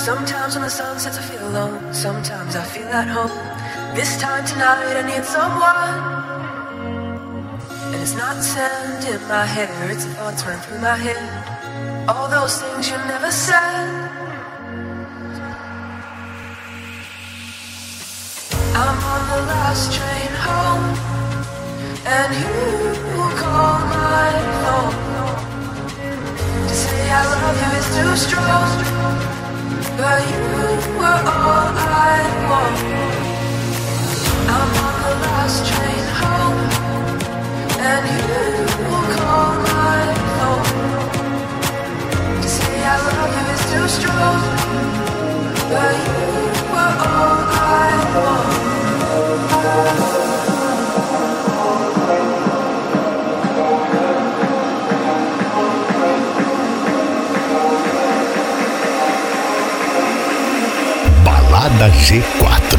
Sometimes when the sun sets I feel alone, sometimes I feel at home. This time tonight I need someone. And it's not sand in my hair, it's the thoughts running through my head. All those things you never said. I'm on the last train home, and you call my phone to say I love you is too strong, but you were all I want. I'm on the last train home, and you call my phone to say I love you is too strong, but you were all I want. Balada G4.